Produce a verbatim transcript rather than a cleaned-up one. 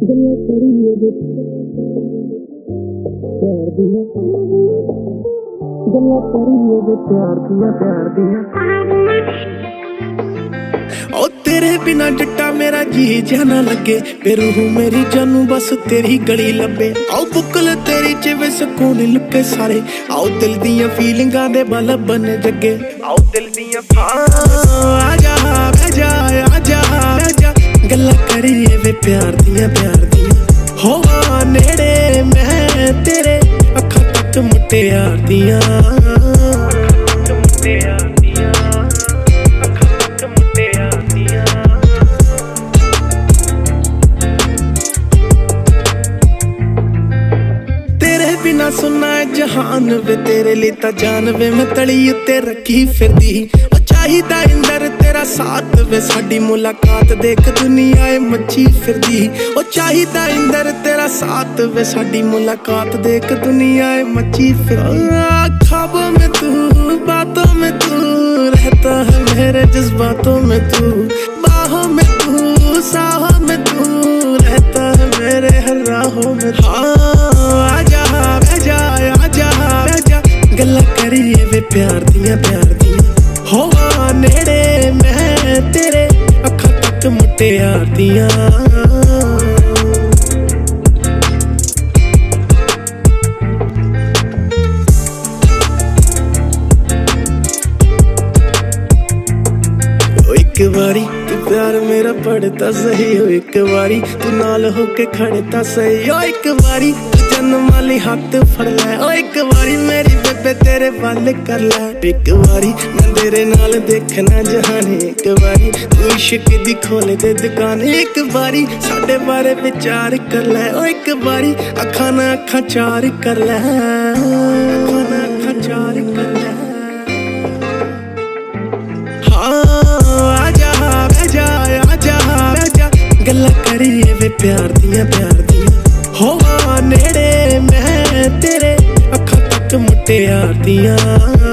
गल्ला करिए वे प्यार दिया, गल्ला करिए वे प्यार दिया, प्यार दिया। ओ तेरे बिना जट्टा मेरा जी जाना लगे, रूह मेरी जानू बस तेरी गली लबे। आओ बुकल तेरी चिवे सुकून लुके सारे, आओ दिल दियां फीलिंगां दे बल बने जगे। आओ दिल दियां आजा आजा आजा आजा, गल्ला करिए वे प्यार दिया, प्यार दिया। होवा नेड़े मैं तेरे अखां तक मुटियार दियां, मुटियार दियां, अखां तक मुटियार दियां। तेरे बिना सुनना है जहान वे, तेरे लिए ता जान वे मैं तली उत्ते रखी फिरदी। चाहिदा इंदर तेरा साथ वे, साडी मुलाकात देख दुनिया मची फिरदी। ओ चाहिदा इंदर तेरा साथ वे, साडी मुलाकात देख दुनिया मची फिरदी। ख्वाबों में तू, बातों में तू रहता है मेरे जज्बातों में तू, बाहों में तू, साहों में तू रहता है मेरे हर राहों में। हाँ आजा आजा आजा आजा, गल्ला करिए वे प्यार दिया, प्यार दिया। होवा नेड़े मैं तेरे अखां तक मुटियार दियां। एक बारी तू प्यार मेरा पढ़ता सही हो, एक बारी तू नाल होके खड़ता सही हो, एक बारी तू जन्म वाली हाथ फड़ ले, ओ एक बारी मेरी बेबे तेरे वाल कर ले। एक बारी मैं तेरे नाल देखना जहाने, एक बारी तू इश्क दी खोल दे दुकान, एक बारी साडे बारे विचार कर ले, ओ एक बारी अखां ना अखां चार कर ले, अखां ना अखां चार कर ले। आजा आजा आजा आजा, गल्ला करिए वे प्यार दिया, प्यार दिया। होवा नेड़े मैं तेरे अखां तक मुटियार दियां।